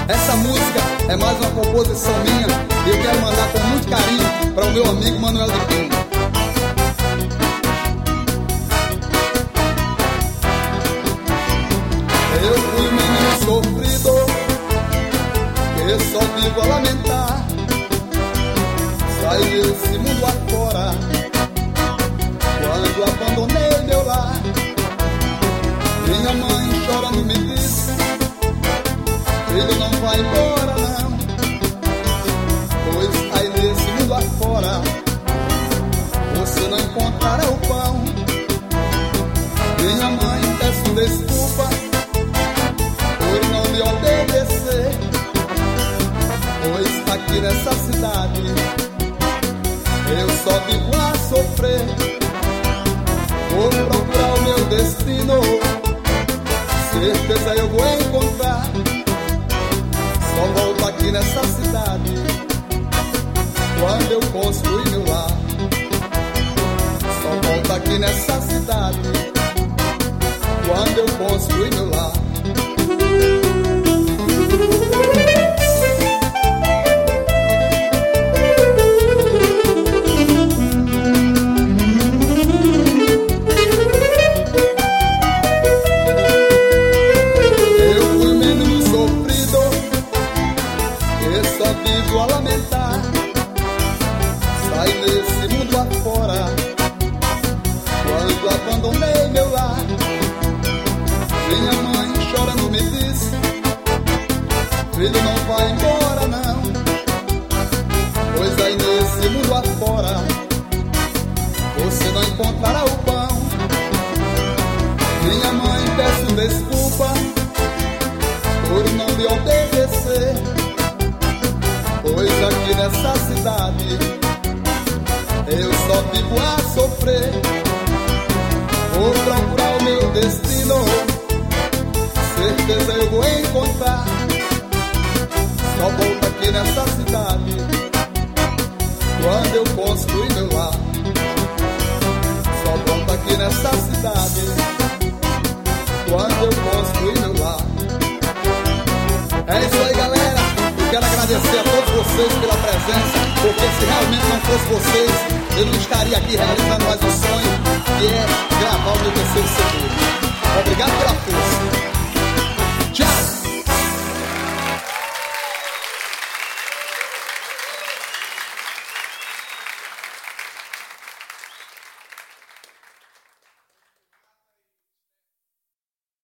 Essa música é mais uma composição minha e eu quero mandar com muito carinho para o meu amigo Manuel de Pina. Eu fui um menino sofrido que só vivo a lamentar. Saí desse mundo afora quando abandonei meu lar. Minha mãe chorando me disse: filho, não vai embora não, pois aí nesse mundo afora você não encontrará o pão. Minha mãe, peço desculpa por não lhe obedecer, pois aqui nessa cidade eu só vivo a sofrer. Vou procurar o meu destino, certeza eu vou encontrar. Só volto aqui nessa cidade quando eu construir meu lar. Só volto aqui nessa cidade quando eu construir meu lar. Vivo a lamentar, saí nesse mundo afora quando abandonei meu lar. Minha mãe chorando me disse: filho, não vai embora não, pois aí nesse mundo afora você não encontrará o pão. Minha mãe, peço desculpa por não lhe obedecer, pois aqui nessa cidade eu só vivo a sofrer. Vou procurar o meu destino, certeza eu vou encontrar. Só volto aqui nessa cidade quando eu construir meu lar. Só volto aqui nessa cidade quando eu construir meu lar. É isso aí, galera. Quero agradecer a todos vocês pela presença, porque se realmente não fosse vocês, eu não estaria aqui realizando mais um sonho, que é gravar o meu terceiro CD. Obrigado pela força.